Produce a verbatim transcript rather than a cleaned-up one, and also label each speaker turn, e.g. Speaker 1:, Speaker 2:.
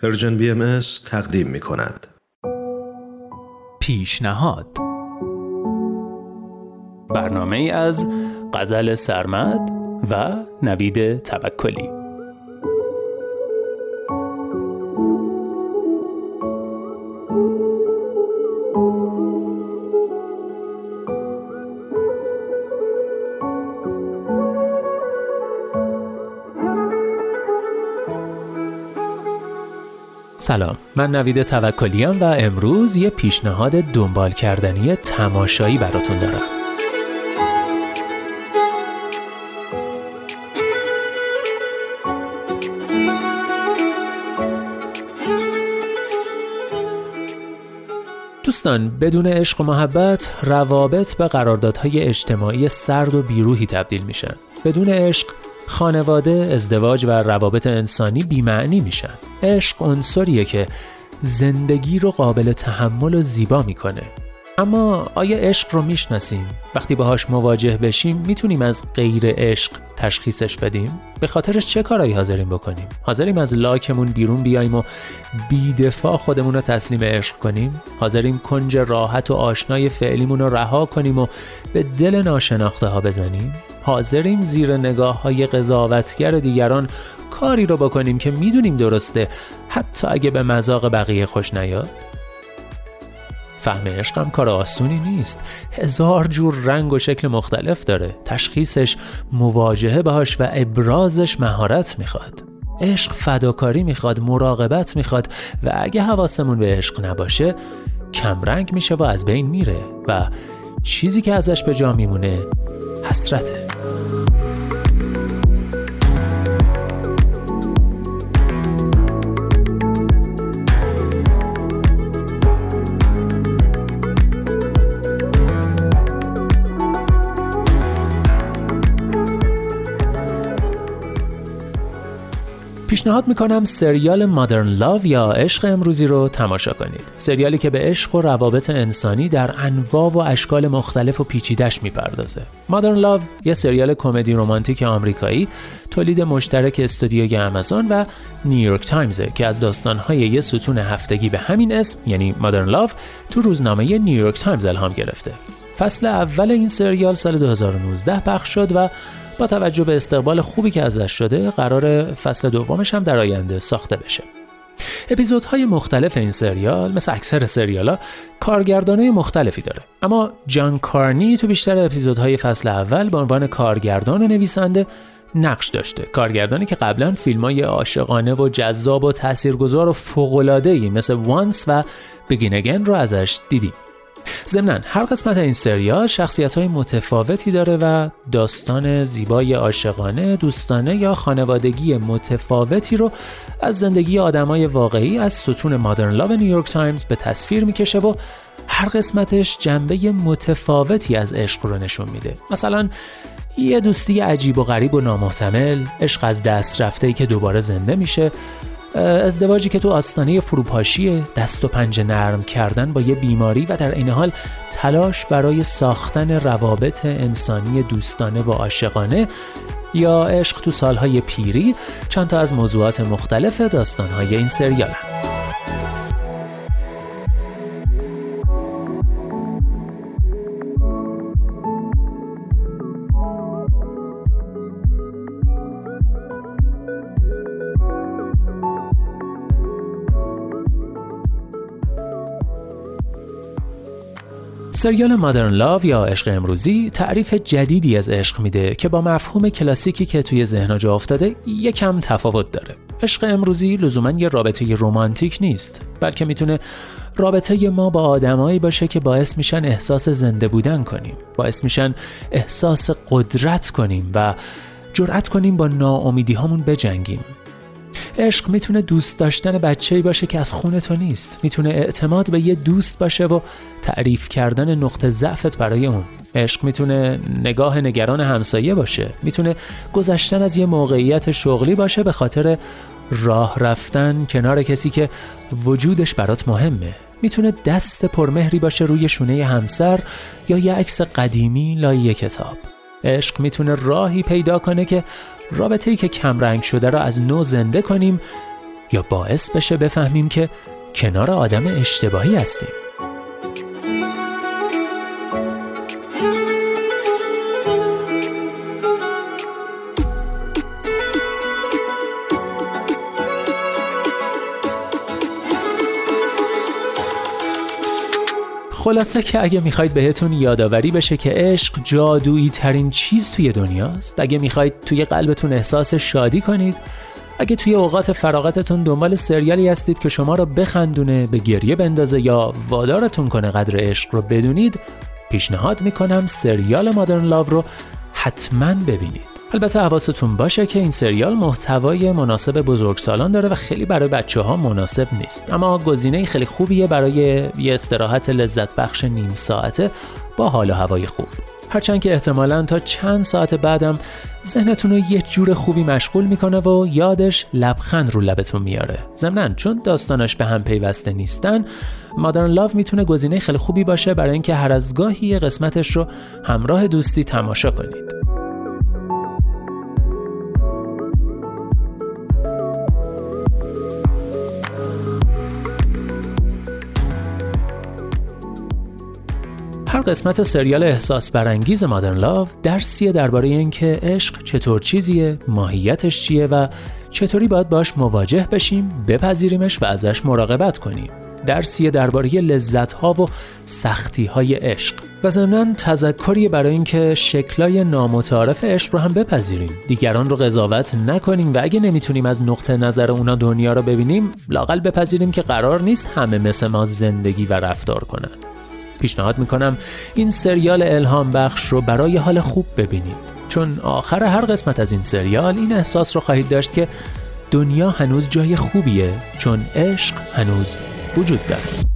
Speaker 1: پرژن بی ام اس تقدیم می کند.
Speaker 2: پیشنهاد، برنامه ای از غزل سرمد و نوید توکلی. سلام، من نوید توکلی ام و امروز یه پیشنهاد دنبال کردنی تماشایی براتون دارم. دوستان، بدون عشق و محبت روابط به قراردادهای اجتماعی سرد و بیروحی تبدیل میشن. بدون عشق خانواده، ازدواج و روابط انسانی بی‌معنی میشن. عشق عنصریه که زندگی رو قابل تحمل و زیبا میکنه. اما آیا عشق رو میشناسیم؟ وقتی باهاش مواجه بشیم میتونیم از غیر عشق تشخیصش بدیم؟ به خاطرش چه کارایی حاضریم بکنیم؟ حاضریم از لاکمون بیرون بیاییم و بی‌دفاع خودمون رو تسلیم عشق کنیم؟ حاضریم کنج راحت و آشنای فعلیمون رو رها کنیم و به دل ناشناخته ها بزنیم؟ حاضریم زیر نگاه های قضاوتگر دیگران کاری رو بکنیم که میدونیم درسته، حتی اگه به مذاق بقیه خوش نیاد؟ فهم عشق هم کار آسونی نیست. هزار جور رنگ و شکل مختلف داره. تشخیصش، مواجهه باهاش و ابرازش مهارت میخواد. عشق فداکاری میخواد، مراقبت میخواد و اگه حواسمون به عشق نباشه کمرنگ میشه و از بین میره و چیزی که ازش به جا میمونه حسرته. پیشنهاد میکنم سریال مادرن لاو یا عشق امروزی رو تماشا کنید. سریالی که به عشق و روابط انسانی در انواع و اشکال مختلف و پیچیده‌اش میپردازه. مادرن لاو یه سریال کمدی رمانتیک آمریکایی تولید مشترک استودیوی آمازون و نیویورک تایمز که از داستان‌های یه ستون هفتگی به همین اسم یعنی مادرن لاو تو روزنامه نیویورک تایمز الهام گرفته. فصل اول این سریال سال دو هزار و نوزده پخش شد و با توجه به استقبال خوبی که ازش شده قرار فصل دومش هم در آینده ساخته بشه. اپیزودهای مختلف این سریال مثل اکثر سریالا کارگردانای مختلفی داره، اما جان کارنی تو بیشتر اپیزودهای فصل اول به عنوان کارگردان و نویسنده نقش داشته. کارگردانی که قبلا فیلمای عاشقانه و جذاب و تاثیرگذار و فوق‌العاده‌ای مثل وانس و بگین اگین رو ازش دیدیم. ضمناً هر قسمت این سریال شخصیت‌های متفاوتی داره و داستان زیبای عاشقانه، دوستانه یا خانوادگی متفاوتی رو از زندگی آدمای واقعی از ستون مادرن لاو نیویورک تایمز به تصویر میکشه و هر قسمتش جنبه متفاوتی از عشق رو نشون میده. مثلا یه دوستی عجیب و غریب و نامحتمل، عشق از دست رفته‌ای که دوباره زنده میشه، ازدواجی که تو آستانه فروپاشیه، دست و پنجه نرم کردن با یه بیماری و در این حال تلاش برای ساختن روابط انسانی دوستانه و عاشقانه، یا عشق تو سالهای پیری. چند تا از موضوعات مختلف داستانهای این سریال هم. سریال مادرن لاو یا عشق امروزی تعریف جدیدی از عشق میده که با مفهوم کلاسیکی که توی ذهن جا افتاده یکم تفاوت داره. عشق امروزی لزوما یه رابطه رمانتیک نیست، بلکه میتونه رابطه ما با آدمایی باشه که باعث میشن احساس زنده بودن کنیم، باعث میشن احساس قدرت کنیم و جرأت کنیم با ناامیدی هامون بجنگیم. عشق میتونه دوست داشتن بچه‌ای باشه که از خون تو نیست، میتونه اعتماد به یه دوست باشه و تعریف کردن نقطه ضعفت برای اون. عشق میتونه نگاه نگران همسایه باشه، میتونه گذشتن از یه موقعیت شغلی باشه به خاطر راه رفتن کنار کسی که وجودش برات مهمه، میتونه دست پرمهری باشه روی شونه همسر یا یه عکس قدیمی لای کتاب. عشق میتونه راهی پیدا کنه که رابطه‌ای که کم رنگ شده را از نو زنده کنیم یا باعث بشه بفهمیم که کنار آدم اشتباهی هستیم. خلاصه که اگه میخواید بهتون یادآوری بشه که عشق جادویی ترین چیز توی دنیاست، اگه میخواید توی قلبتون احساس شادی کنید، اگه توی اوقات فراغتتون دنبال سریالی هستید که شما رو بخندونه، به گریه بندازه یا وادارتون کنه قدر عشق رو بدونید، پیشنهاد میکنم سریال مادرن لاو رو حتما ببینید. البته حواستون باشه که این سریال محتوای مناسب بزرگسالان داره و خیلی برای بچه‌ها مناسب نیست، اما گزینه خیلی خوبیه برای یه استراحت لذت بخش نیم ساعته با حال و هوای خوب. هرچند که احتمالاً تا چند ساعت بعدم ذهنتون رو یه جور خوبی مشغول میکنه و یادش لبخند رو لبتون میاره. ضمناً چون داستاناش به هم پیوسته نیستن، مادرن لاو میتونه گزینه خیلی خوبی باشه برای اینکه هر از گاهی یه قسمتش رو همراه دوستی تماشا کنید. هر قسمت سریال احساس برانگیز مادرن لاو درسیه درباره اینکه عشق چطور چیزیه، ماهیتش چیه و چطوری باید باش مواجه بشیم، بپذیریمش و ازش مراقبت کنیم. درسیه درباره لذت‌ها و سختی‌های عشق و ضمناً تذکری برای اینکه شکل‌های نامتعارف عشق رو هم بپذیریم، دیگران رو قضاوت نکنیم و اگه نمیتونیم از نقطه نظر اونا دنیا رو ببینیم، لااقل بپذیریم که قرار نیست همه مثل ما زندگی و رفتار کنن. پیشنهاد میکنم این سریال الهام بخش رو برای حال خوب ببینید، چون آخر هر قسمت از این سریال این احساس رو خواهید داشت که دنیا هنوز جای خوبیه، چون عشق هنوز وجود داره.